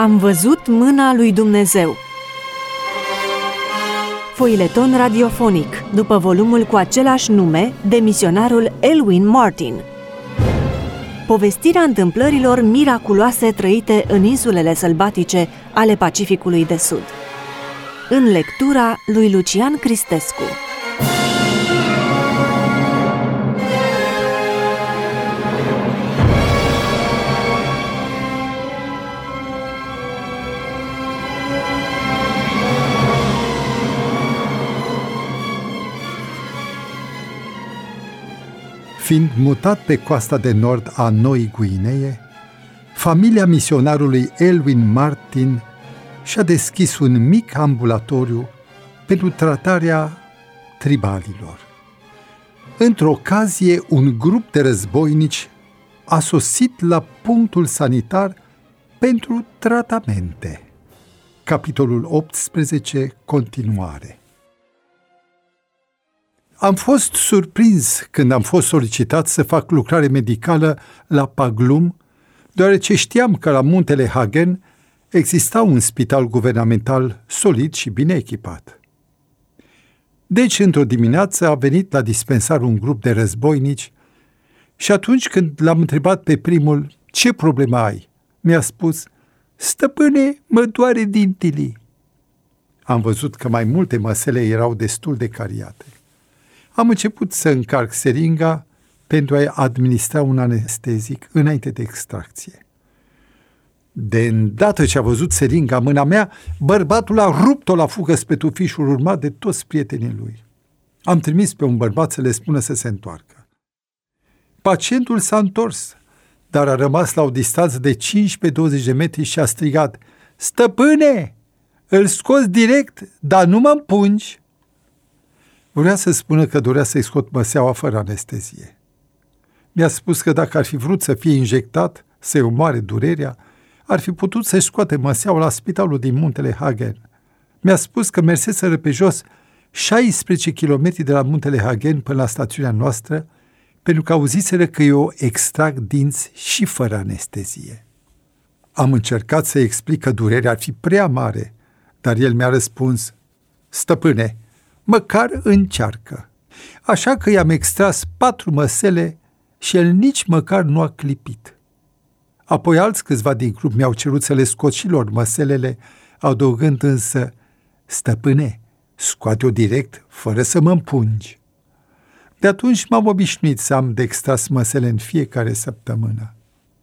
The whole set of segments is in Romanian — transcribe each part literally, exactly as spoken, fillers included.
Am văzut mâna lui Dumnezeu. Foileton radiofonic, după volumul cu același nume de misionarul Elwin Martin. Povestirea întâmplărilor miraculoase trăite în insulele sălbatice ale Pacificului de Sud. În lectura lui Lucian Cristescu. Fiind mutat pe coasta de nord a Noii Guinee, familia misionarului Elwin Martin și-a deschis un mic ambulatoriu pentru tratarea tribalilor. Într-o ocazie, un grup de războinici a sosit la punctul sanitar pentru tratamente. Capitolul optsprezece, continuare. Am fost surprins când am fost solicitat să fac lucrare medicală la Paglum, deoarece știam că la muntele Hagen exista un spital guvernamental solid și bine echipat. Deci, într-o dimineață a venit la dispensar un grup de războinici și atunci când l-am întrebat pe primul ce problemă ai, mi-a spus: "Stăpâne, mă doare dintilii." Am văzut că mai multe măsele erau destul de cariate. Am început să încarc seringa pentru a administra un anestezic înainte de extracție. De îndată ce a văzut seringa în mâna mea, bărbatul a rupt-o la fugă spre tufișul urmat de toți prietenii lui. Am trimis pe un bărbat să le spună să se întoarcă. Pacientul s-a întors, dar a rămas la o distanță de cincisprezece-douăzeci de metri și a strigat: "Stăpâne, îl scos direct, dar nu mă împungi." Vrea să spună că dorea să-i scot măseaua fără anestezie. Mi-a spus că dacă ar fi vrut să fie injectat, să-i omoare durerea, ar fi putut să-și scoate măseaua la spitalul din muntele Hagen. Mi-a spus că merseseră pe jos șaisprezece kilometri de la muntele Hagen până la stațiunea noastră, pentru că auziseră că eu extrag dinți și fără anestezie. Am încercat să-i explic că durerea ar fi prea mare, dar el mi-a răspuns: "Stăpâne, măcar încearcă." Așa că i-am extras patru măsele și el nici măcar nu a clipit. Apoi alți câțiva din grup mi-au cerut să le scot și lor măselele, adăugând însă: "Stăpâne, scoate-o direct, fără să mă împungi." De atunci m-am obișnuit să am de extras măsele în fiecare săptămână.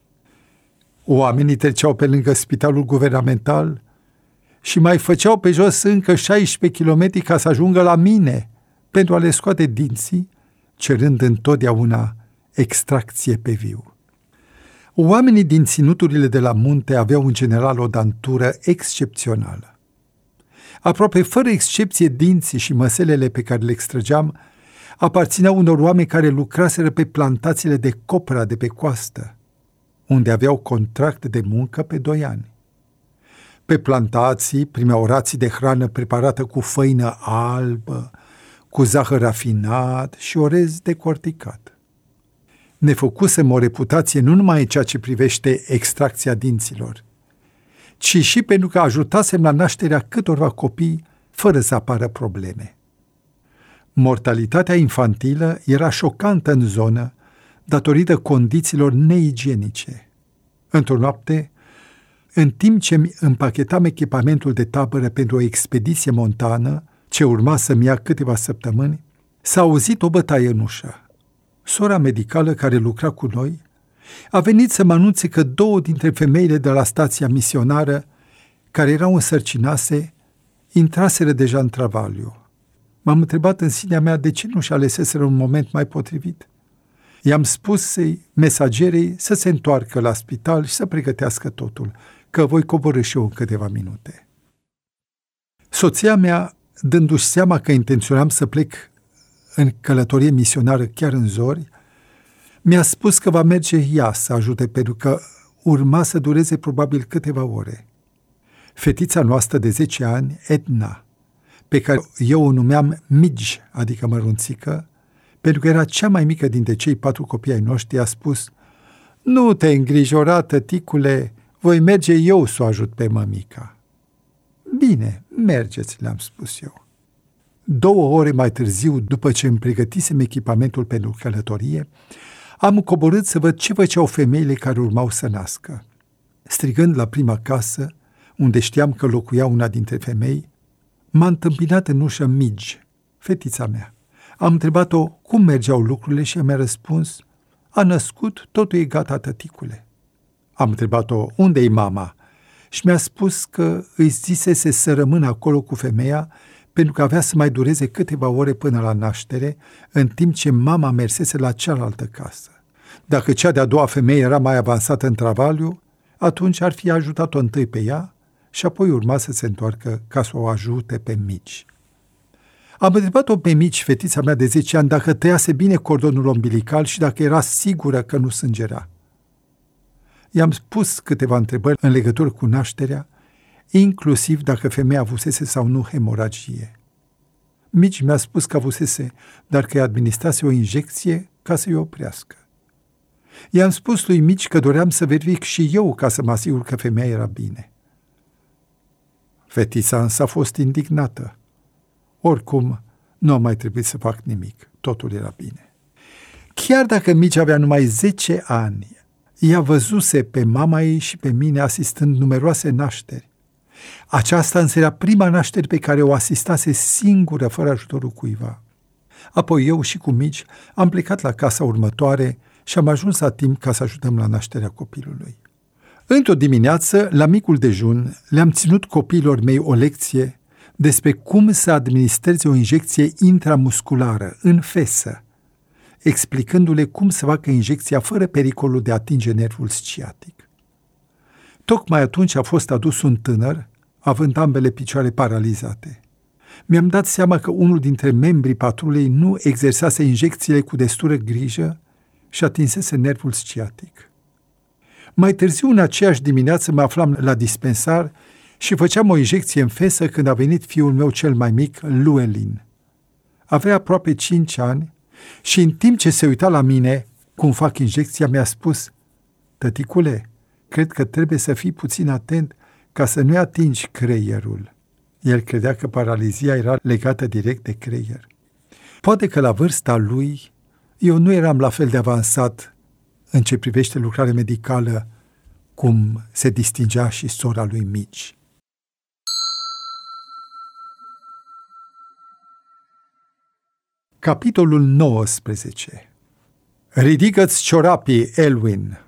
Oamenii treceau pe lângă spitalul guvernamental și mai făceau pe jos încă șaisprezece kilometri ca să ajungă la mine pentru a le scoate dinții, cerând întotdeauna extracție pe viu. Oamenii din ținuturile de la munte aveau în general o dantură excepțională. Aproape fără excepție, dinții și măselele pe care le extrăgeam aparțineau unor oameni care lucraseră pe plantațiile de copra de pe coastă, unde aveau contract de muncă pe doi ani. Pe plantații primeau rații de hrană preparată cu făină albă, cu zahăr rafinat și orez decorticat. Ne făcusem o reputație nu numai în ceea ce privește extracția dinților, ci și pentru că ajutasem la nașterea câtorva copii fără să apară probleme. Mortalitatea infantilă era șocantă în zonă datorită condițiilor neigienice. Într-o noapte, în timp ce îmi împachetam echipamentul de tabără pentru o expediție montană, ce urma să-mi ia câteva săptămâni, s-a auzit o bătaie în ușă. Sora medicală care lucra cu noi a venit să mă anunțe că două dintre femeile de la stația misionară, care erau însărcinase, intraseră deja în travaliu. M-am întrebat în sinea mea de ce nu și aleseseră un moment mai potrivit. I-am spus mesagerei să se întoarcă la spital și să pregătească totul, că voi coborî și eu în câteva minute. Soția mea, dându-și seama că intenționam să plec în călătorie misionară chiar în zori, mi-a spus că va merge ea să ajute, pentru că urma să dureze probabil câteva ore. Fetița noastră de zece ani, Edna, pe care eu o numeam Midge, adică mărunțică, pentru că era cea mai mică dintre cei patru copii ai noștri, a spus: "Nu te îngrijora, tăticule, voi merge eu să o ajut pe mămica. Bine, mergeți, le-am spus eu. Două ore mai târziu, după ce îmi pregătisem echipamentul pentru călătorie, am coborât să văd ce făceau femeile care urmau să nască. Strigând la prima casă, unde știam că locuia una dintre femei, m-a întâmpinat în ușă Midge, fetița mea. Am întrebat-o cum mergeau lucrurile și mi-a răspuns: a născut, totul e gata, tăticule. Am întrebat-o unde-i mama și mi-a spus că îi zisese să rămână acolo cu femeia pentru că avea să mai dureze câteva ore până la naștere, în timp ce mama mersese la cealaltă casă. Dacă cea de-a doua femeie era mai avansată în travaliu, atunci ar fi ajutat-o întâi pe ea și apoi urma să se întoarcă ca să o ajute pe Mici. Am întrebat-o pe Mici, fetița mea de zece ani, dacă tăiase bine cordonul umbilical și dacă era sigură că nu sângera. I-am spus câteva întrebări în legătură cu nașterea, inclusiv dacă femeia avusese sau nu hemoragie. Mici mi-a spus că avusese, dar că îi administrase o injecție ca să-i oprească. I-am spus lui Mici că doream să verific și eu ca să mă asigur că femeia era bine. Fetița însă a fost indignată. Oricum, nu a mai trebuit să fac nimic. Totul era bine. Chiar dacă Mici avea numai zece ani, ea văzuse pe mama ei și pe mine asistând numeroase nașteri. Aceasta însă era prima naștere pe care o asistase singură, fără ajutorul cuiva. Apoi eu și cu Mici am plecat la casa următoare și am ajuns la timp ca să ajutăm la nașterea copilului. Într-o dimineață, la micul dejun, le-am ținut copiilor mei o lecție despre cum să administreze o injecție intramusculară, în fesă, explicându-le cum să facă injecția fără pericolul de a atinge nervul sciatic. Tocmai atunci a fost adus un tânăr, având ambele picioare paralizate. Mi-am dat seama că unul dintre membrii patrulei nu exersase injecțiile cu destulă grijă și atinsese nervul sciatic. Mai târziu, în aceeași dimineață, mă aflam la dispensar și făceam o injecție în fesă când a venit fiul meu cel mai mic, Llewellyn. Avea aproape cinci ani și în timp ce se uita la mine cum fac injecția, mi-a spus: tăticule, cred că trebuie să fii puțin atent ca să nu-i atingi creierul. El credea că paralizia era legată direct de creier. Poate că la vârsta lui eu nu eram la fel de avansat în ce privește lucrarea medicală cum se distingea și sora lui Mici. Capitolul nouăsprezece. Ridică-ți ciorapii, Elwin.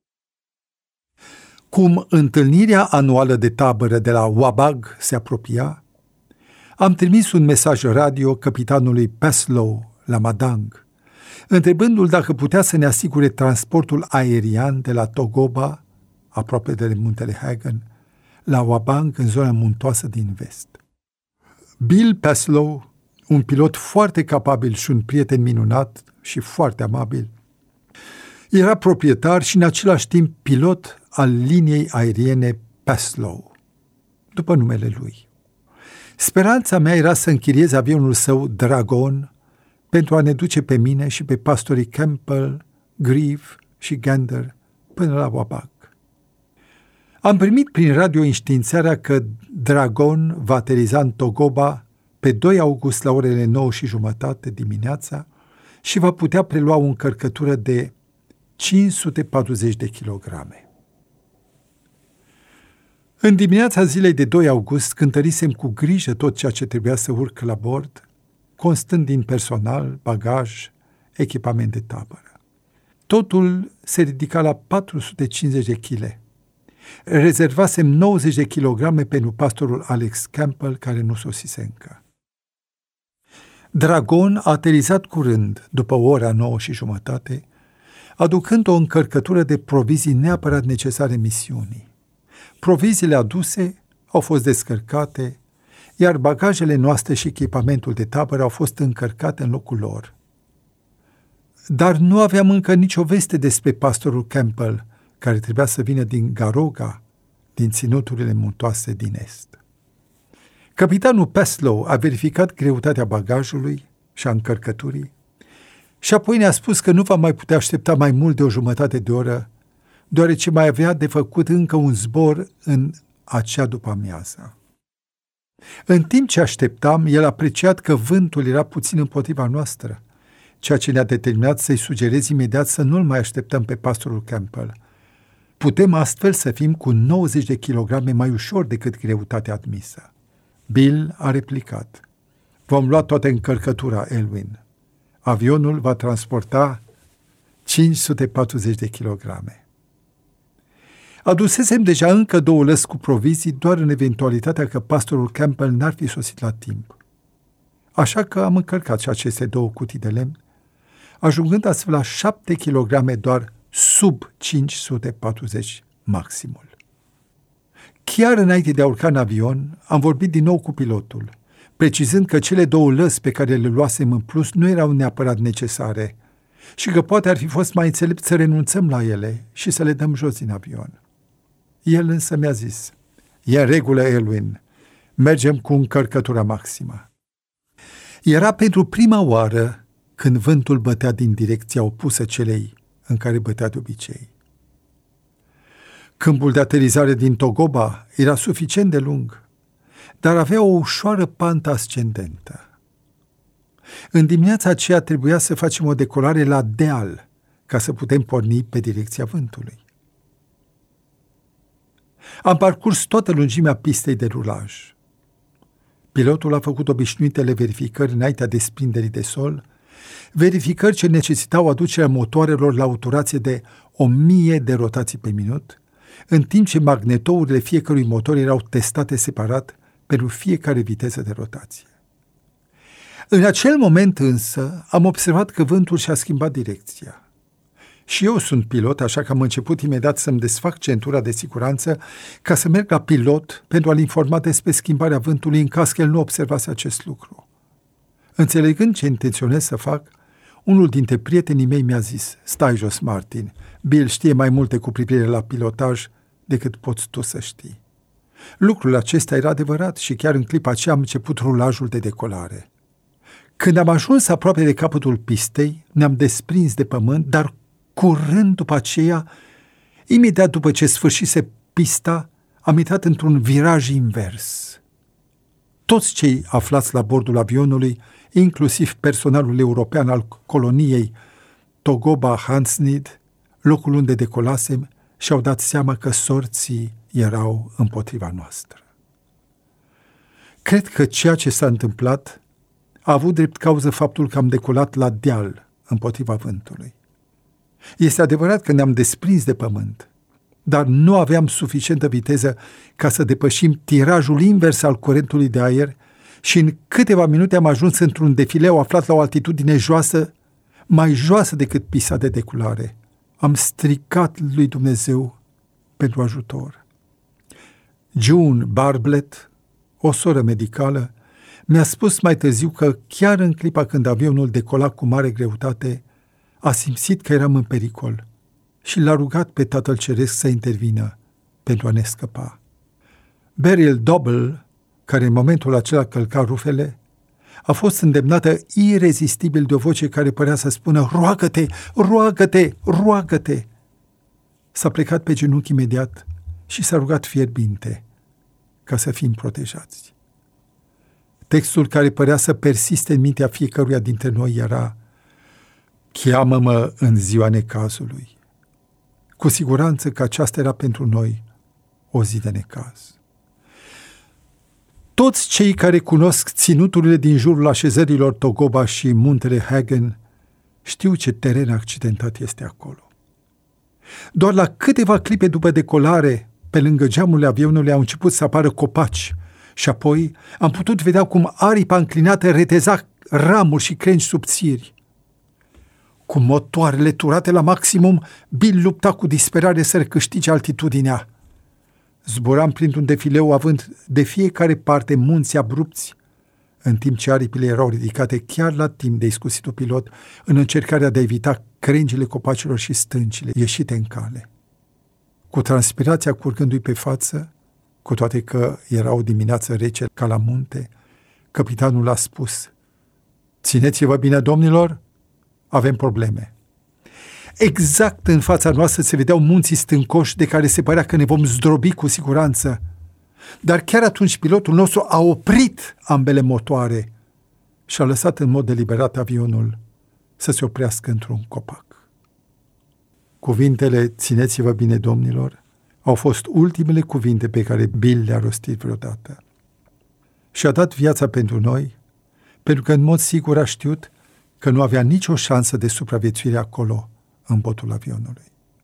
Cum întâlnirea anuală de tabără de la Wabag se apropia, am trimis un mesaj radio capitanului Paslow la Madang, întrebându-l dacă putea să ne asigure transportul aerian de la Togoba, aproape de muntele Hagen, la Wabang, în zona muntoasă din vest. Bill Paslow, un pilot foarte capabil și un prieten minunat și foarte amabil, era proprietar și în același timp pilot al liniei aeriene Paslow, după numele lui. Speranța mea era să închiriez avionul său Dragon pentru a ne duce pe mine și pe pastorii Campbell, Grieve și Gander până la Wabag. Am primit prin radio înștiințarea că Dragon va ateriza în Togoba pe doi august la orele nouă și jumătate dimineața și va putea prelua o încărcătură de cinci sute patruzeci de kilograme. În dimineața zilei de doi august cântărisem cu grijă tot ceea ce trebuia să urc la bord, constând din personal, bagaj, echipament de tabără. Totul se ridica la patru sute cincizeci de kile. Rezervasem nouăzeci de kilograme pentru pastorul Alex Campbell, care nu sosise încă. Dragon a aterizat curând, după ora nouă și jumătate, aducând o încărcătură de provizii neapărat necesare misiunii. Proviziile aduse au fost descărcate, iar bagajele noastre și echipamentul de tabără au fost încărcate în locul lor. Dar nu aveam încă nicio veste despre pastorul Campbell, care trebuia să vină din Garoga, din ținuturile muntoase din est. Capitanul Paslow a verificat greutatea bagajului și a încărcăturii și apoi ne-a spus că nu va mai putea aștepta mai mult de o jumătate de oră deoarece mai avea de făcut încă un zbor în acea după-amiază. În timp ce așteptam, el a apreciat că vântul era puțin împotriva noastră, ceea ce ne-a determinat să-i sugerez imediat să nu-l mai așteptăm pe pastorul Campbell. Putem astfel să fim cu nouăzeci de kilograme mai ușor decât greutatea admisă. Bill a replicat: vom lua toată încărcătura, Elwin. Avionul va transporta cinci sute patruzeci de kilograme. Adusesem deja încă două lăzi cu provizii doar în eventualitatea că pastorul Campbell n-ar fi sosit la timp. Așa că am încărcat și aceste două cutii de lemn, ajungând astfel la șapte kilograme doar sub cinci sute patruzeci maximul. Chiar înainte de a urca în avion, am vorbit din nou cu pilotul, precizând că cele două lăzi pe care le luasem în plus nu erau neapărat necesare și că poate ar fi fost mai înțelept să renunțăm la ele și să le dăm jos din avion. El însă mi-a zis: e în regulă, Elwin, mergem cu încărcătura maximă. Era pentru prima oară când vântul bătea din direcția opusă celei în care bătea de obicei. Câmpul de aterizare din Togoba era suficient de lung, dar avea o ușoară pantă ascendentă. În dimineața aceea trebuia să facem o decolare la deal ca să putem porni pe direcția vântului. Am parcurs toată lungimea pistei de rulaj. Pilotul a făcut obișnuitele verificări înaintea desprinderii de sol, verificări ce necesitau aducerea motoarelor la o turație de o mie de rotații pe minut, în timp ce magnetourile fiecărui motor erau testate separat pentru fiecare viteză de rotație. În acel moment însă am observat că vântul și-a schimbat direcția. Și eu sunt pilot, așa că am început imediat să-mi desfac centura de siguranță ca să merg la pilot pentru a-l informa despre schimbarea vântului în caz că el nu observase acest lucru. Înțelegând ce intenționez să fac, unul dintre prietenii mei mi-a zis: stai jos, Martin, Bill știe mai multe cu privire la pilotaj decât poți tu să știi. Lucrul acesta era adevărat și chiar în clipa aceea am început rulajul de decolare. Când am ajuns aproape de capătul pistei, ne-am desprins de pământ, dar curând după aceea, imediat după ce sfârșise pista, am intrat într-un viraj invers. Toți cei aflați la bordul avionului, inclusiv personalul european al coloniei Togoba Hansnid, locul unde decolasem, și-au dat seama că sorții erau împotriva noastră. Cred că ceea ce s-a întâmplat a avut drept cauză faptul că am decolat la deal împotriva vântului. Este adevărat că ne-am desprins de pământ, dar nu aveam suficientă viteză ca să depășim tirajul invers al curentului de aer și în câteva minute am ajuns într-un defileu aflat la o altitudine joasă, mai joasă decât pista de decolare. Am strigat lui Dumnezeu pentru ajutor. June Bartlett, o soră medicală, mi-a spus mai târziu că chiar în clipa când avionul decola cu mare greutate, a simțit că eram în pericol și l-a rugat pe Tatăl Ceresc să intervină pentru a ne scăpa. Beryl Doble, care în momentul acela călca rufele, a fost îndemnată irezistibil de o voce care părea să spună: roagă-te, roagă-te, roagă-te! S-a plecat pe genunchi imediat și s-a rugat fierbinte ca să fim protejați. Textul care părea să persiste în mintea fiecăruia dintre noi era: cheamă-mă în ziua necazului. Cu siguranță că aceasta era pentru noi o zi de necaz. Toți cei care cunosc ținuturile din jurul așezărilor Togoba și muntele Hagen știu ce teren accidentat este acolo. Doar la câteva clipe după decolare, pe lângă geamurile avionului au început să apară copaci și apoi am putut vedea cum aripa înclinată reteza ramuri și crengi subțiri. Cu motoarele turate la maximum, Bill lupta cu disperare să recâștige altitudinea. Zburam printr-un defileu având de fiecare parte munți abrupți, în timp ce aripile erau ridicate chiar la timp de iscusitul pilot în încercarea de a evita crengile copacilor și stâncile ieșite în cale. Cu transpirația curgându-i pe față, cu toate că era o dimineață rece ca la munte, capitanul a spus: țineți-vă bine, domnilor, avem probleme. Exact în fața noastră se vedeau munții stâncoși de care se părea că ne vom zdrobi cu siguranță. Dar chiar atunci pilotul nostru a oprit ambele motoare și a lăsat în mod deliberat avionul să se oprească într-un copac. Cuvintele, țineți-vă bine, domnilor, au fost ultimele cuvinte pe care Bill le-a rostit vreodată. Și-a dat viața pentru noi, pentru că în mod sigur a știut că nu avea nicio șansă de supraviețuire acolo, în botul avionului.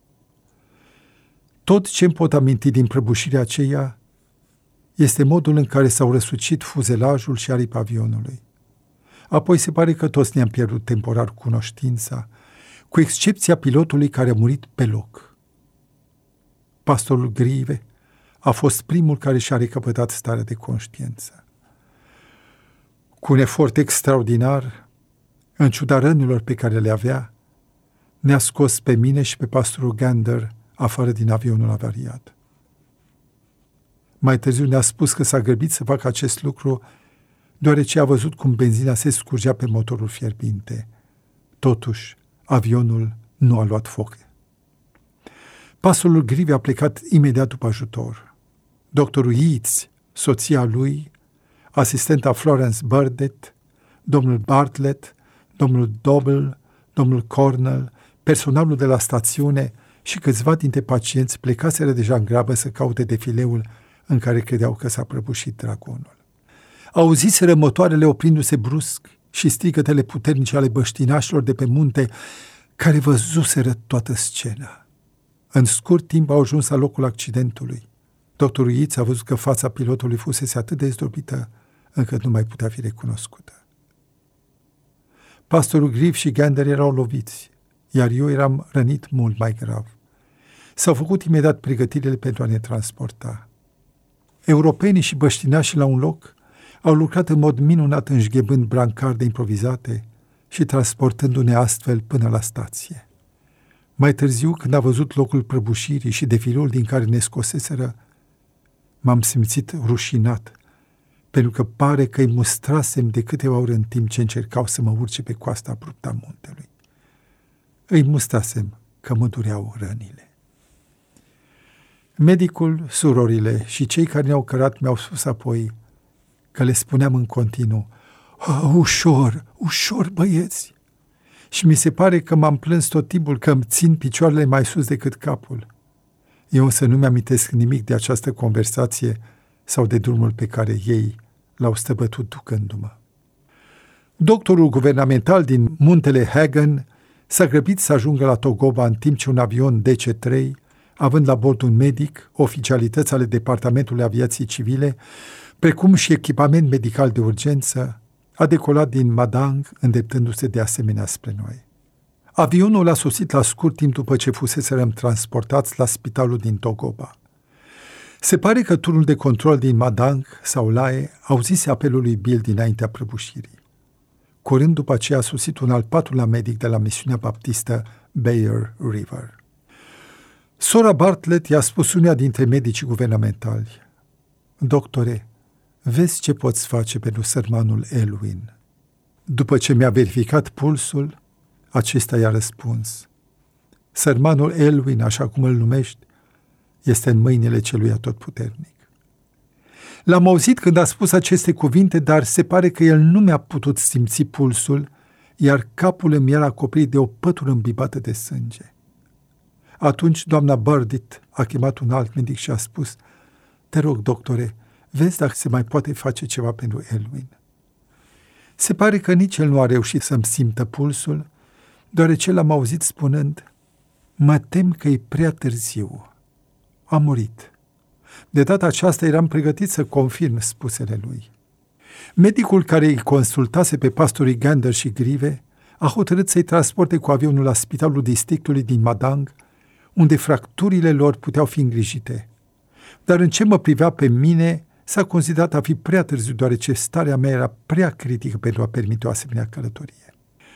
Tot ce îmi pot aminti din prăbușirea aceea este modul în care s-au răsucit fuzelajul și aripa avionului. Apoi se pare că toți ne-am pierdut temporar cunoștința, cu excepția pilotului care a murit pe loc. Pastorul Grive a fost primul care și-a recăpătat starea de conștiință. Cu un efort extraordinar, în ciuda rănilor pe care le avea, ne-a scos pe mine și pe pastorul Gander afară din avionul avariat. Mai târziu ne-a spus că s-a grăbit să facă acest lucru deoarece a văzut cum benzina se scurgea pe motorul fierbinte. Totuși, avionul nu a luat foc. Pastorul Grive a plecat imediat după ajutor. Doctorul Yeats, soția lui, asistenta Florence Burdett, domnul Bartlett, domnul Doble, domnul Cornell, personalul de la stațiune și câțiva dintre pacienți plecaseră deja în grabă să caute defileul în care credeau că s-a prăbușit dragonul. Auziseră motoarele oprindu-se brusc și strigătele puternice ale băștinașilor de pe munte care văzuseră toată scena. În scurt timp au ajuns la locul accidentului. Doctorul Yeats a văzut că fața pilotului fusese atât de zdrobită încât nu mai putea fi recunoscută. Pastorul Grieve și Gander erau loviți, iar eu eram rănit mult mai grav. S-au făcut imediat pregătirile pentru a ne transporta. Europenii și băștinașii la un loc au lucrat în mod minunat înșghebând brancarde improvizate și transportându-ne astfel până la stație. Mai târziu, când a văzut locul prăbușirii și defileul din care ne scoseseră, m-am simțit rușinat, pentru că pare că îi mustrasem de câteva ori în timp ce încercau să mă urce pe coasta abruptă a muntelui. Îi mustrasem că mă dureau rănile. Medicul, surorile și cei care ne-au cărat mi-au spus apoi că le spuneam în continuu: "Oh, ușor, ușor, băieți!" Și mi se pare că m-am plâns tot timpul că îmi țin picioarele mai sus decât capul. Eu însă nu mi-amintesc nimic de această conversație sau de drumul pe care ei l-au stăbătut ducându-mă. Doctorul guvernamental din muntele Hagen s-a grăbit să ajungă la Togoba în timp ce un avion D C trei, având la bord un medic, oficialități ale Departamentului Aviației Civile, precum și echipament medical de urgență, a decolat din Madang, îndreptându-se de asemenea spre noi. Avionul a sosit la scurt timp după ce fuseserăm transportați la spitalul din Togoba. Se pare că turnul de control din Madang sau Lae auzise apelul lui Bill dinaintea prăbușirii. Curând după aceea a sosit un al patrulea medic de la misiunea baptistă Bear River. Sora Bartlett i-a spus uneia dintre medicii guvernamentali: "Doctore, vezi ce poți face pentru sărmanul Elwin." După ce mi-a verificat pulsul, acesta i-a răspuns: "Sărmanul Elwin, așa cum îl numești, este în mâinile celui atotputernic." L-am auzit când a spus aceste cuvinte, dar se pare că el nu mi-a putut simți pulsul, iar capul îmi era acoperit de o pătură îmbibată de sânge. Atunci doamna Burdett a chemat un alt medic și a spus: "Te rog, doctore, vezi dacă se mai poate face ceva pentru Elwin." Se pare că nici el nu a reușit să-mi simtă pulsul, deoarece l-am auzit spunând: "Mă tem că e prea târziu. A murit." De data aceasta eram pregătit să confirm spusele lui. Medicul care îi consultase pe pastorii Gander și Grive a hotărât să-i transporte cu avionul la spitalul districtului din Madang, unde fracturile lor puteau fi îngrijite. Dar în ce mă privea pe mine, s-a considerat a fi prea târziu, deoarece starea mea era prea critică pentru a permite o asemenea călătorie.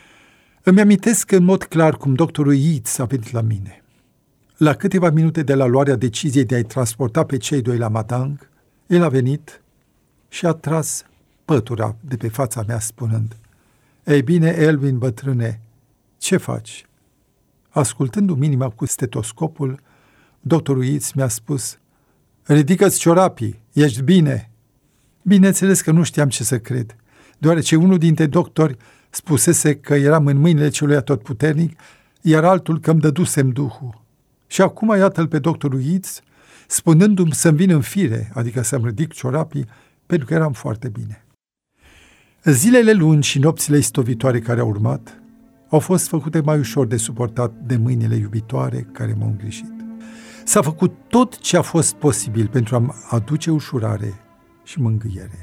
Îmi amintesc în mod clar cum doctorul Yeats a venit la mine. La câteva minute de la luarea deciziei de a-i transporta pe cei doi la Madang, el a venit și a tras pătura de pe fața mea spunând: "Ei bine, Elwin, bătrâne, ce faci?" Ascultându-mi inima cu stetoscopul, doctorul Yeats mi-a spus: ridică-ți ciorapii, ești bine. Bineînțeles că nu știam ce să cred, deoarece unul dintre doctori spusese că eram în mâinile celui atotputernic, iar altul că îmi dădusem duhul. Și acum iată-l pe doctorul Yeats, spunându-mi să-mi vin în fire, adică să-mi ridic ciorapii, pentru că eram foarte bine. Zilele lungi și nopțile istovitoare care au urmat au fost făcute mai ușor de suportat de mâinile iubitoare care m-au îngrijit. S-a făcut tot ce a fost posibil pentru a-mi aduce ușurare și mângâiere.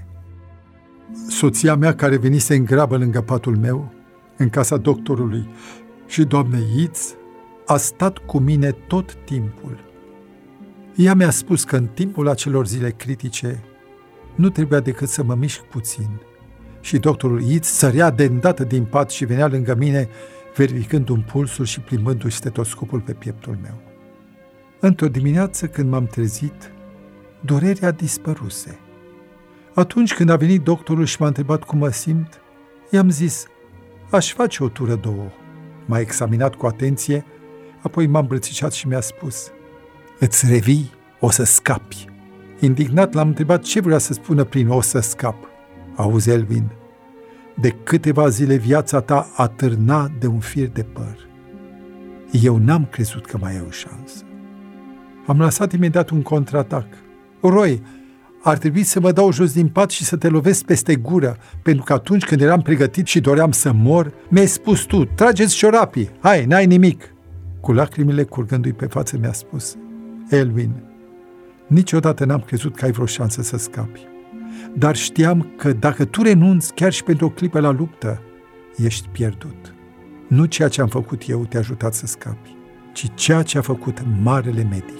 Soția mea, care venise în grabă lângă patul meu, în casa doctorului și doamnei Yeats, a stat cu mine tot timpul. Ea mi-a spus că în timpul acelor zile critice nu trebuia decât să mă mișc puțin și doctorul Yeats sărea de îndată din pat și venea lângă mine, verificând-mi pulsul și plimbându-și stetoscopul pe pieptul meu. Într-o dimineață, când m-am trezit, durerea dispăruse. Atunci când a venit doctorul și m-a întrebat cum mă simt, i-am zis: aș face o tură două. M-a examinat cu atenție, apoi m-a îmbrățișat și mi-a spus: îți revii, o să scapi. Indignat l-am întrebat ce vrea să spună prin o să scap. Auzi, Elvin, de câteva zile viața ta atârna de un fir de păr. Eu n-am crezut că mai e o șansă. Am lăsat imediat un contraatac. Roy, ar trebui să mă dau jos din pat și să te lovesc peste gură, pentru că atunci când eram pregătit și doream să mor, mi-ai spus tu: trageți ciorapii, hai, n-ai nimic. Cu lacrimile curgându-i pe față mi-a spus: Elvin, niciodată n-am crezut că ai vreo șansă să scapi, dar știam că dacă tu renunți chiar și pentru o clipă la luptă, ești pierdut. Nu ceea ce am făcut eu te-a ajutat să scapi, ci ceea ce a făcut marele medic.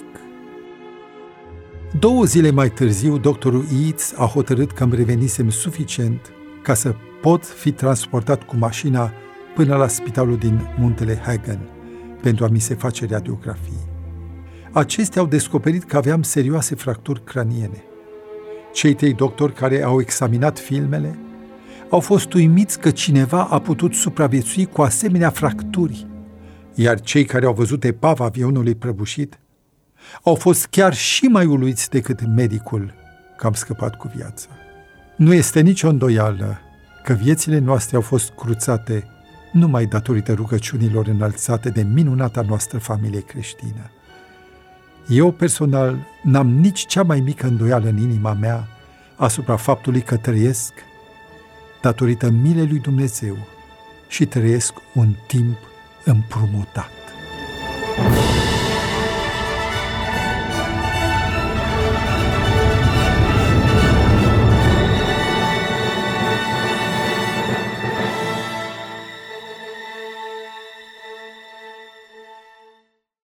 Două zile mai târziu, doctorul Yeats a hotărât că îmi revenisem suficient ca să pot fi transportat cu mașina până la spitalul din muntele Hagen pentru a mi se face radiografii. Acestea au descoperit că aveam serioase fracturi craniene. Cei trei doctori care au examinat filmele au fost uimiți că cineva a putut supraviețui cu asemenea fracturi, iar cei care au văzut epava avionului prăbușit au fost chiar și mai uluiți decât medicul că am scăpat cu viața. Nu este nicio îndoială că viețile noastre au fost cruțate numai datorită rugăciunilor înălțate de minunata noastră familie creștină. Eu personal n-am nici cea mai mică îndoială în inima mea asupra faptului că trăiesc datorită milei lui Dumnezeu și trăiesc un timp împrumutat.